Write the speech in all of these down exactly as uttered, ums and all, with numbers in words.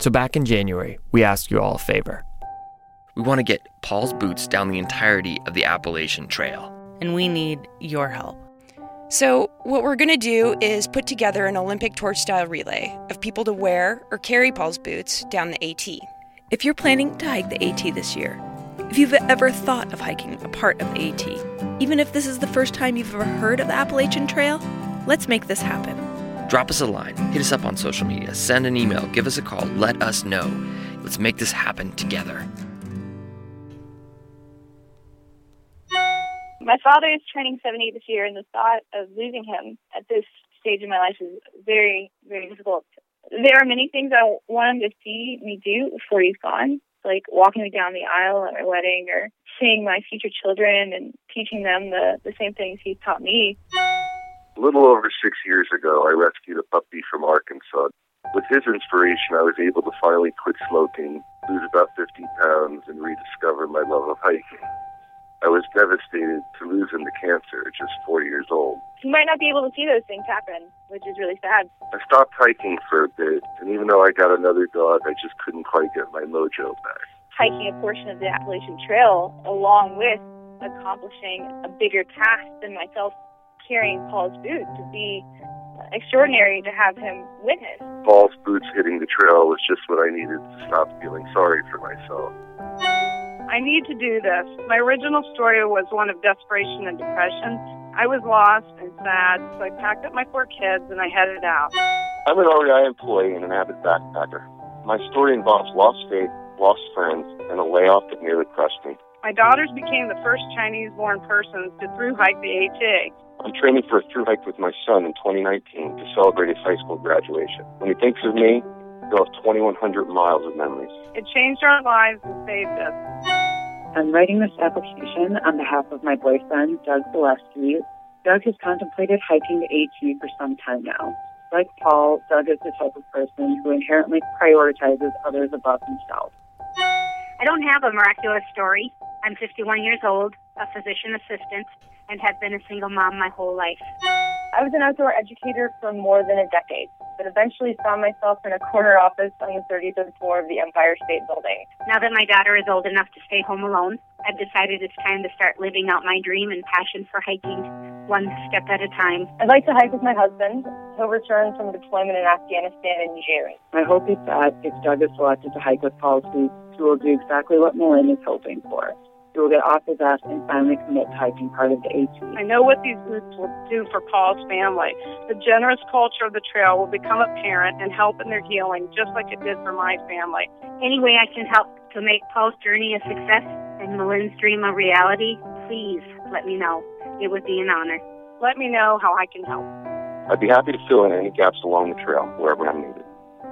So back in January, we asked you all a favor. We want to get Paul's boots down the entirety of the Appalachian Trail. And we need your help. So what we're going to do is put together an Olympic torch-style relay of people to wear or carry Paul's boots down the AT. If you're planning to hike the AT this year, if you've ever thought of hiking a part of the AT, even if this is the first time you've ever heard of the Appalachian Trail, let's make this happen. Drop us a line, hit us up on social media, send an email, give us a call, let us know. Let's make this happen together. My father is turning seventy this year, and the thought of losing him at this stage of my life is very, very difficult. There are many things I want him to see me do before he's gone, like walking me down the aisle at my wedding or seeing my future children and teaching them the, the same things he's taught me. A little over six years ago, I rescued a puppy from Arkansas. With his inspiration, I was able to finally quit smoking, lose about fifty pounds, and rediscover my love of hiking. I was devastated to lose him to cancer at just four years old. You might not be able to see those things happen, which is really sad. I stopped hiking for a bit, and even though I got another dog, I just couldn't quite get my mojo back. Hiking a portion of the Appalachian Trail, along with accomplishing a bigger task than myself carrying Paul's boots, would be extraordinary to have him witness. Paul's boots hitting the trail was just what I needed to stop feeling sorry for myself. I need to do this. My original story was one of desperation and depression. I was lost and sad, so I packed up my four kids and I headed out. I'm an R E I employee and an avid backpacker. My story involves lost faith, lost friends, and a layoff that nearly crushed me. My daughters became the first Chinese-born persons to thru-hike the AT. I'm training for a thru-hike with my son in twenty nineteen to celebrate his high school graduation. When he thinks of me, he'll have twenty-one hundred miles of memories. It changed our lives and saved us. I'm writing this application on behalf of my boyfriend, Doug Gillespie. Doug has contemplated hiking the AT for some time now. Like Paul, Doug is the type of person who inherently prioritizes others above himself. I don't have a miraculous story. I'm fifty-one years old, a physician assistant, and have been a single mom my whole life. I was an outdoor educator for more than a decade, but eventually found myself in a corner office on the thirty-third floor of the Empire State Building. Now that my daughter is old enough to stay home alone, I've decided it's time to start living out my dream and passion for hiking, one step at a time. I'd like to hike with my husband. He'll return from deployment in Afghanistan in June. My hope is that if Doug is selected to hike with Paul's boots, he will do exactly what Malin is hoping for. He will get off his ass and finally commit to hiking part of the AT. I know what these boots will do for Paul's family. The generous culture of the trail will become apparent and help in their healing, just like it did for my family. Any way I can help to make Paul's journey a success and Malin's dream a reality, please let me know. It would be an honor. Let me know how I can help. I'd be happy to fill in any gaps along the trail, wherever I'm needed.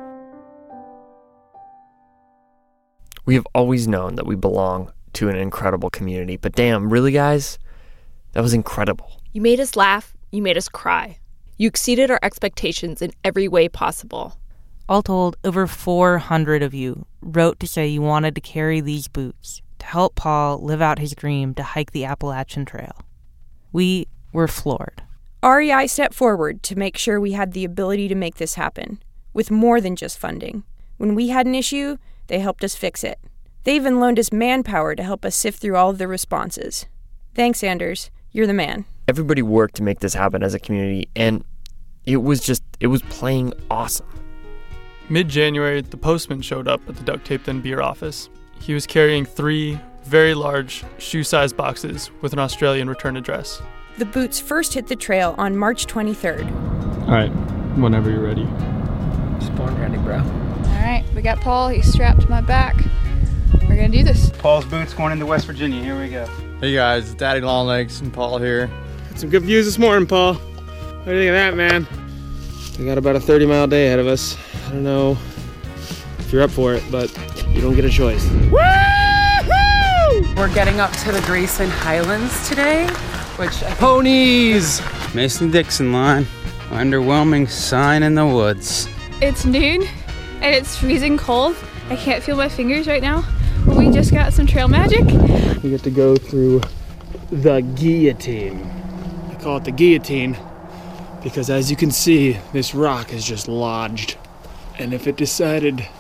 We have always known that we belong to an incredible community, but damn, really, guys? That was incredible. You made us laugh. You made us cry. You exceeded our expectations in every way possible. All told, over four hundred of you wrote to say you wanted to carry these boots to help Paul live out his dream to hike the Appalachian Trail. We were floored. R E I stepped forward to make sure we had the ability to make this happen, with more than just funding. When we had an issue, they helped us fix it. They even loaned us manpower to help us sift through all of the responses. Thanks, Anders. You're the man. Everybody worked to make this happen as a community, and it was just, it was playing awesome. Mid-January, the postman showed up at the Duct Tape Then Beer office. He was carrying three very large, shoe-sized boxes with an Australian return address. The boots first hit the trail on March twenty-third. All right, whenever you're ready. Just born ready, bro. All right, we got Paul. He's strapped to my back. We're going to do this. Paul's boots going into West Virginia. Here we go. Hey guys, Daddy Longlegs and Paul here. Got some good views this morning, Paul. What do you think of that, man? We got about a thirty mile day ahead of us. I don't know if you're up for it, but you don't get a choice. Woo-hoo! We're getting up to the Grayson Highlands today, which I Ponies! Mason-Dixon line. Underwhelming sign in the woods. It's noon, and it's freezing cold. I can't feel my fingers right now. But we just got some trail magic. We get to go through the guillotine. I call it the guillotine because, as you can see, this rock is just lodged. And if it decided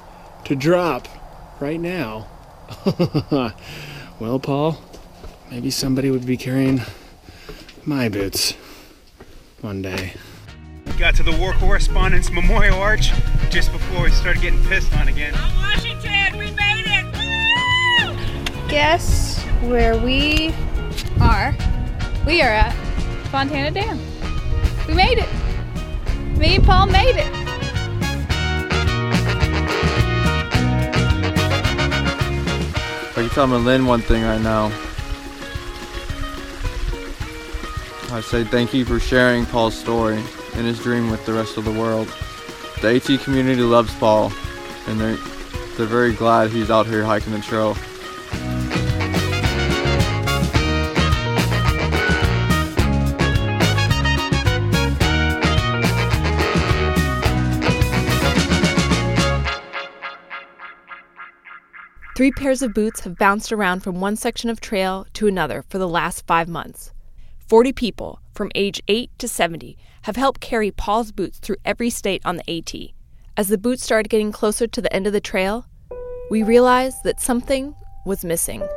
to drop right now. Well, Paul, maybe somebody would be carrying my boots one day. Got to the War Correspondents Memorial Arch just before we started getting pissed on again. Washington, we made it! Woo! Guess where we are? We are at Fontana Dam. We made it. Me and Paul made it. If I can tell Lynn one thing right now, I say thank you for sharing Paul's story and his dream with the rest of the world. The AT community loves Paul, and they're, they're very glad he's out here hiking the trail. Three pairs of boots have bounced around from one section of trail to another for the last five months. Forty people, from age eight to seventy, have helped carry Paul's boots through every state on the AT. As the boots started getting closer to the end of the trail, we realized that something was missing.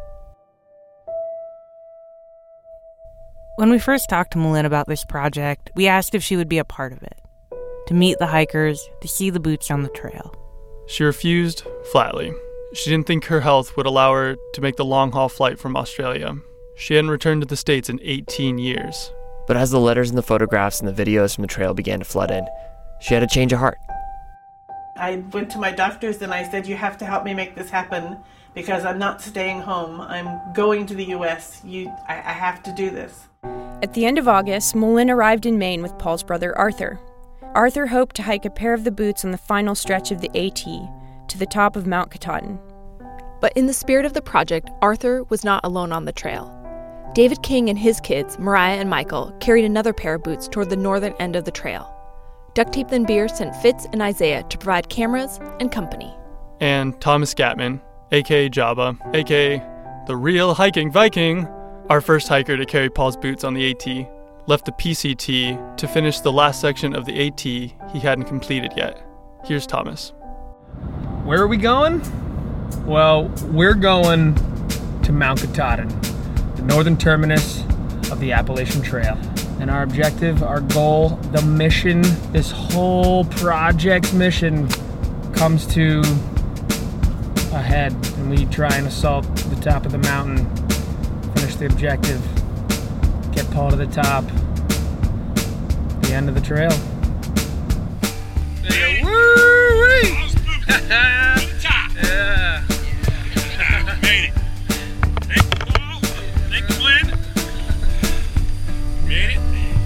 When we first talked to Malin about this project, we asked if she would be a part of it, to meet the hikers, to see the boots on the trail. She refused flatly. She didn't think her health would allow her to make the long-haul flight from Australia. She hadn't returned to the States in eighteen years. But as the letters and the photographs and the videos from the trail began to flood in, she had a change of heart. I went to my doctors and I said, you have to help me make this happen because I'm not staying home. I'm going to the U S. You, I, I have to do this. At the end of August, Malin arrived in Maine with Paul's brother Arthur. Arthur hoped to hike a pair of the boots on the final stretch of the AT to the top of Mount Katahdin. But in the spirit of the project, Arthur was not alone on the trail. David King and his kids, Mariah and Michael, carried another pair of boots toward the northern end of the trail. Duct Tape Then Beer sent Fitz and Isaiah to provide cameras and company. And Thomas Gatman, a k a. Jabba, a k a the real hiking Viking, our first hiker to carry Paul's boots on the AT, left the P C T to finish the last section of the AT he hadn't completed yet. Here's Thomas. Where are we going? Well, we're going to Mount Katahdin, the northern terminus of the Appalachian Trail. And our objective, our goal, the mission, this whole project's mission comes to a head. And we try and assault the top of the mountain, finish the objective, get Paul to the top, the end of the trail. Woo-wee! Yeah. Made it. Thank you, Paul. Thank you, Lynn. Made it.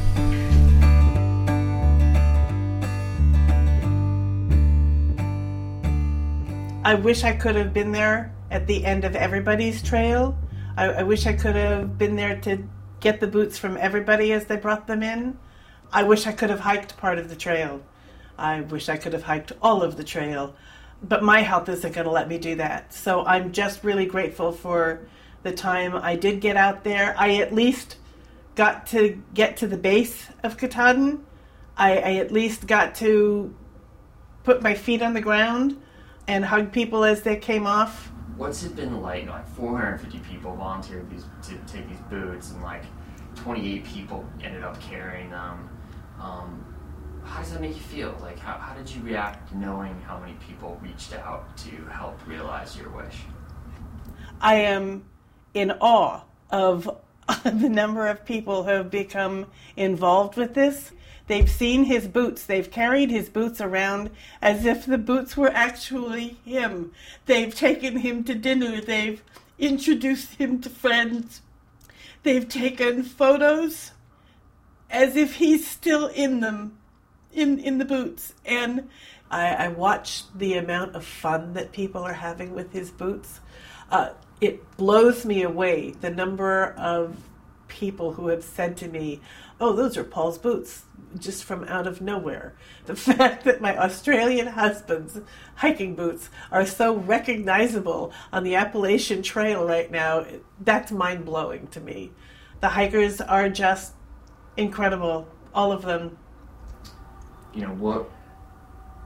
I wish I could have been there at the end of everybody's trail. I, I wish I could have been there to get the boots from everybody as they brought them in. I wish I could have hiked part of the trail. I wish I could have hiked all of the trail. But my health isn't going to let me do that. So I'm just really grateful for the time I did get out there. I at least got to get to the base of Katahdin. I, I at least got to put my feet on the ground and hug people as they came off. What's it been like? Like four hundred fifty people volunteered these, to take these boots, and like twenty-eight people ended up carrying them. Um, how does that make you feel? Like, how, how did you react knowing how many people reached out to help realize your wish? I am in awe of the number of people who have become involved with this. They've seen his boots. They've carried his boots around as if the boots were actually him. They've taken him to dinner. They've introduced him to friends. They've taken photos as if he's still in them, in, in the boots. And I, I watched the amount of fun that people are having with his boots. Uh, it blows me away, the number of people who have said to me, oh, those are Paul's boots, just from out of nowhere. The fact that my Australian husband's hiking boots are so recognizable on the Appalachian Trail right now, that's mind-blowing to me. The hikers are just incredible, all of them. You know, what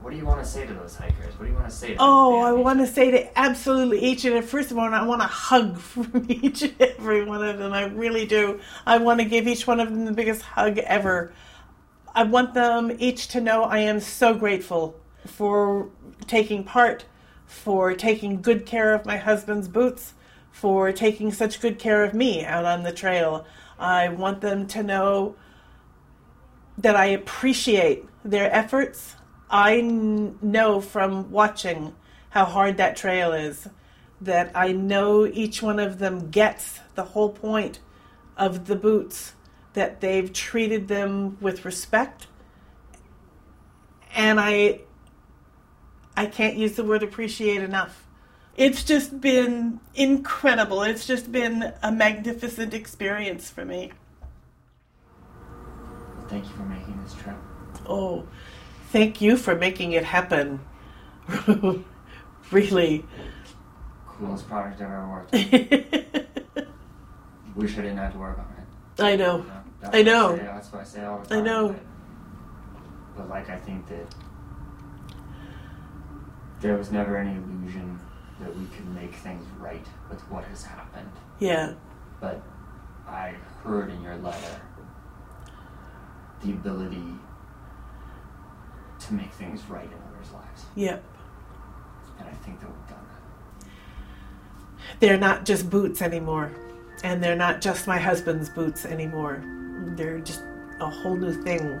what do you want to say to those hikers? What do you want to say to Oh, them? I want to say to absolutely each and every, first of all, I want a hug from each and every one of them. I really do. I want to give each one of them the biggest hug ever. I want them each to know I am so grateful for taking part, for taking good care of my husband's boots, for taking such good care of me out on the trail. I want them to know that I appreciate their efforts. I n- know from watching how hard that trail is, that I know each one of them gets the whole point of the boots, that they've treated them with respect. And I I can't use the word appreciate enough. It's just been incredible. It's just been a magnificent experience for me. Thank you for making this trip. Oh, thank you for making it happen. Really. Coolest project I've ever worked on. Wish I didn't have to work on it. I know. You know that's I know. What I say, that's what I say all the time. I know. But, but like, I think that there was never any illusion that we could make things right with what has happened. Yeah. But I heard in your letter the ability to make things right in others' lives. Yep. And I think that we've done that. They're not just boots anymore. And they're not just my husband's boots anymore. They're just a whole new thing.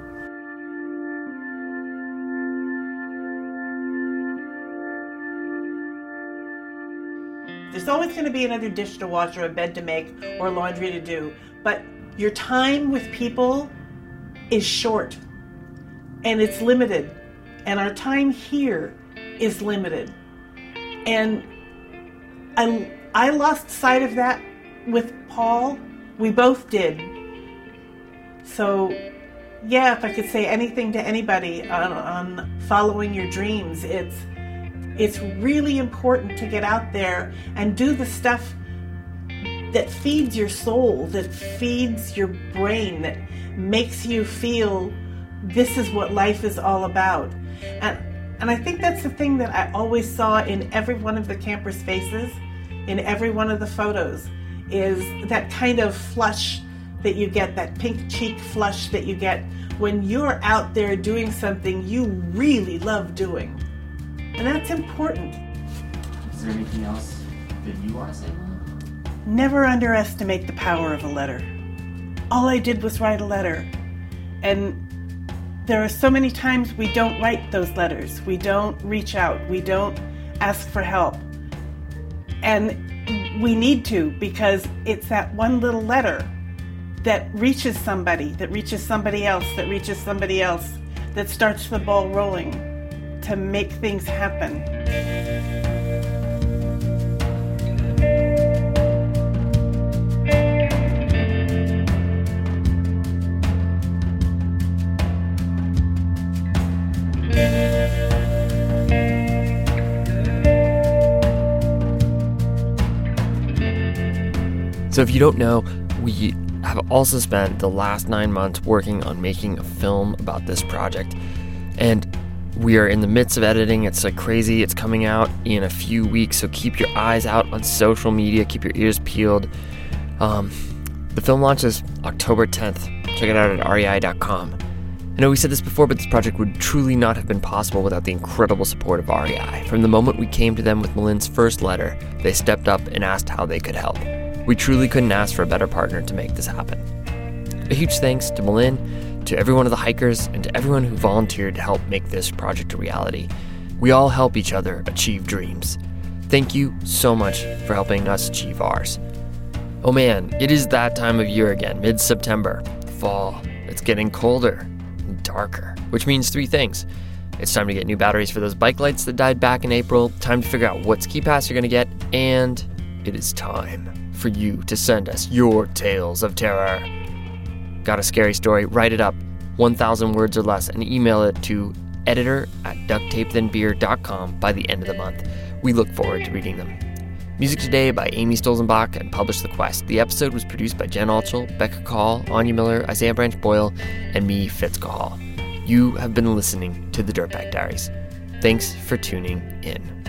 There's always going to be another dish to wash or a bed to make or laundry to do. But your time with people is short. And it's limited. And our time here is limited. And I, I lost sight of that with Paul. We both did. So, yeah, if I could say anything to anybody on, on following your dreams, it's it's really important to get out there and do the stuff that feeds your soul, that feeds your brain, that makes you feel this is what life is all about. And and I think that's the thing that I always saw in every one of the campers' faces, in every one of the photos, is that kind of flush that you get, that pink cheek flush that you get when you're out there doing something you really love doing. And that's important. Is there anything else that you want to say, Mom? Never underestimate the power of a letter. All I did was write a letter. And there are so many times we don't write those letters. We don't reach out. We don't ask for help. And we need to, because it's that one little letter that reaches somebody, that reaches somebody else, that reaches somebody else, that starts the ball rolling to make things happen. So if you don't know, we have also spent the last nine months working on making a film about this project. And we are in the midst of editing. It's like crazy. It's coming out in a few weeks, so keep your eyes out on social media. Keep your ears peeled. Um, the film launches October tenth. Check it out at R E I dot com. I know we said this before, but this project would truly not have been possible without the incredible support of R E I. From the moment we came to them with Malin's first letter, they stepped up and asked how they could help. We truly couldn't ask for a better partner to make this happen. A huge thanks to Malin, to every one of the hikers, and to everyone who volunteered to help make this project a reality. We all help each other achieve dreams. Thank you so much for helping us achieve ours. Oh man, it is that time of year again, mid-September, fall. It's getting colder and darker, which means three things. It's time to get new batteries for those bike lights that died back in April, time to figure out what ski pass you're going to get, and it is time for you to send us your tales of terror. Got a scary story? Write it up, one thousand words or less, and email it to editor at duct tape then beer dot com by the end of the month. We look forward to reading them. Music today by Amy Stolzenbach and Publish the Quest. The episode was produced by Jen Altschul, Becca Call, Anya Miller, Isaiah Branch Boyle, and me, Fitz Cahall. You have been listening to The Dirtbag Diaries. Thanks for tuning in.